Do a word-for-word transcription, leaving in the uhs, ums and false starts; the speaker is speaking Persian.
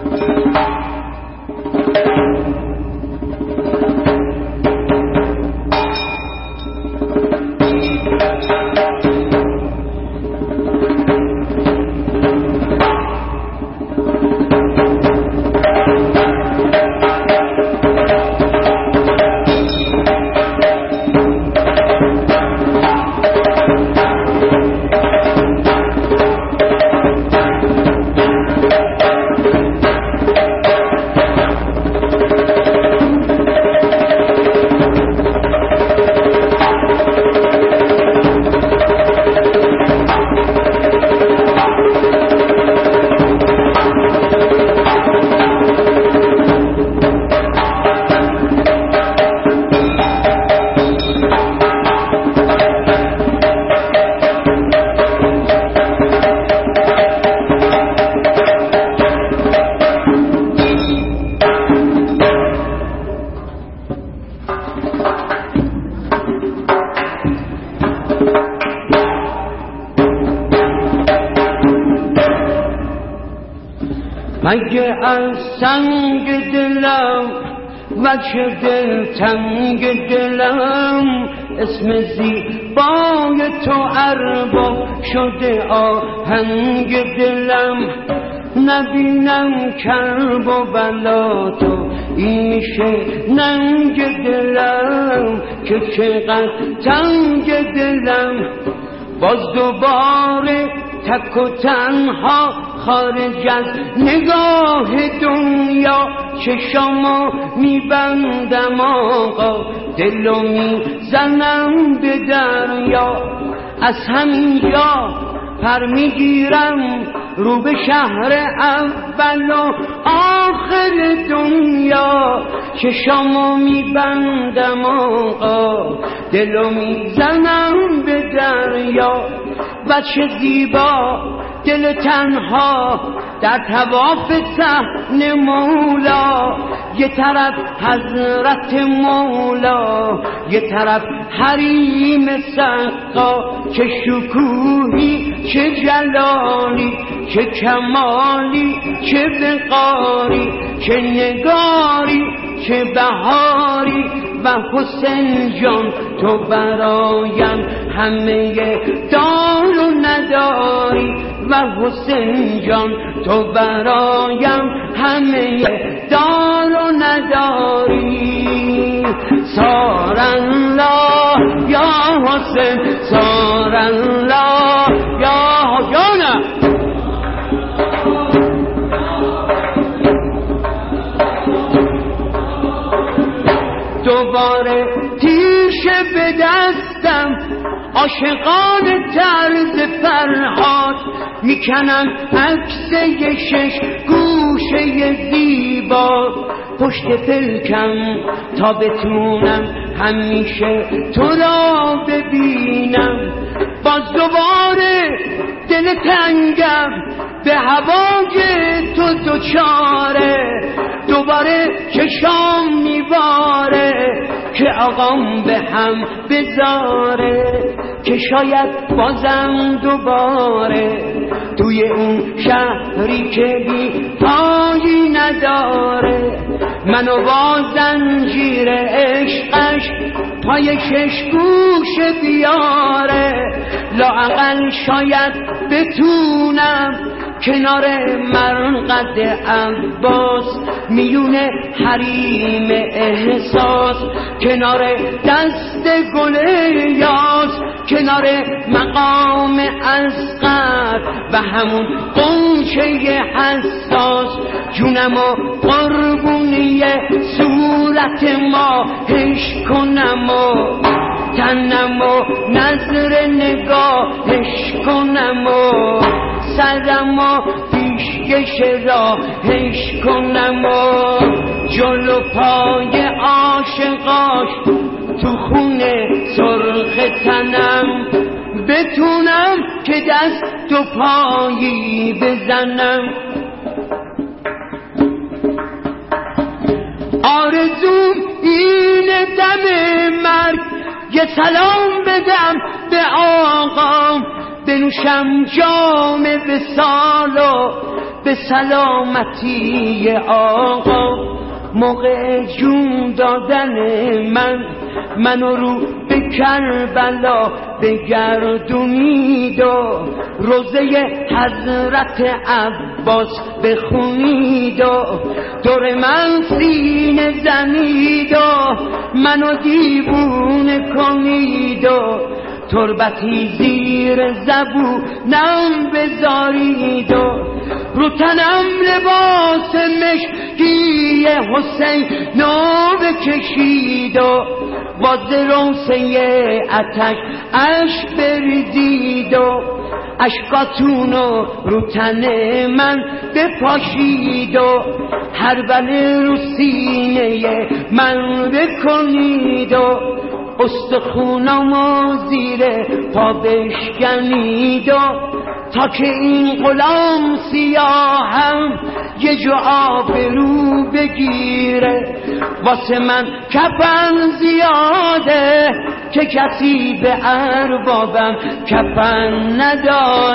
مگه از سنگ دلم وجه دل تنگ دلم اسم زیبای تو ارباب شده آهنگ دلم نبینم کرب و بلا تو این میشه ننگ دلم که چقدر تنگ دلم باز دوباره تک و تنها خارج از نگاه دنیا چشمو میبندم آقا دلو میزنم به دریا از همینجا پر میگیرم رو به شهر اول و آخر دنیا چشمو میبندم آقا دلو میزنم به دریا بچه زیبا دل تنها در طواف صحن مولا یه طرف حضرت مولا یه طرف حریم سقا چه شکوهی چه جلالی چه کمالی چه وقاری چه نگاری چه بهاری و حسین جان تو برایم همه دار و نداری و حسین جان تو برایم همه دار و نداری سارن لا یا حسین سارن لا یا جانم دوباره تیشه به دستم عاشقان طرز فرهاد میکنن عکس یه شش گوشه زیبا پشت پلکم تا بتونم همیشه تو را ببینم باز دوباره دل تنگم به هوای تو دوچاره دوباره چشام میباره که آقام به هم بذاره که شاید بازم دوباره توی اون شهری که بی پایی نداره منو با زنجیر عشقش پای شش گوشه بیاره لااقل شاید بتونم کنار مرقد عباس میون حریم احساس کنار دست گل یاس کنار مقام اصغر و همون قنچه حساس جونم و قربونی صورت ماهش کنم و تنم و نظر نگاهش کنم و سرم و پیشکش راهش کنم و جلو پای عاشقاش تو خونه سرخ تنم بتونم که دست و پایی بزنم آرزوم اینه دم مرگ یه سلام بدم به آقام بنوشم جام وصال و به سلامتی آقا. موقع جون دادن من منو رو به کربلا بگردونید و روزه حضرت عباس بخونید و دور من سینه زنید و منو دیوونه کنید و تربتی زیر زبونم بذارید و رو تنم لباس مشکی حسین نو بکشید و باز روسه اتش عشق بریزید و اشکاتونو رو تن من بپاشید و هر بله رو سینه من بکنید و استخونامو زیر پا بشکنید و تا که این غلام سیاهم یه جو آبرو بگیره. واسه من کفن زیاده که کسی به اربابم کفن نداره.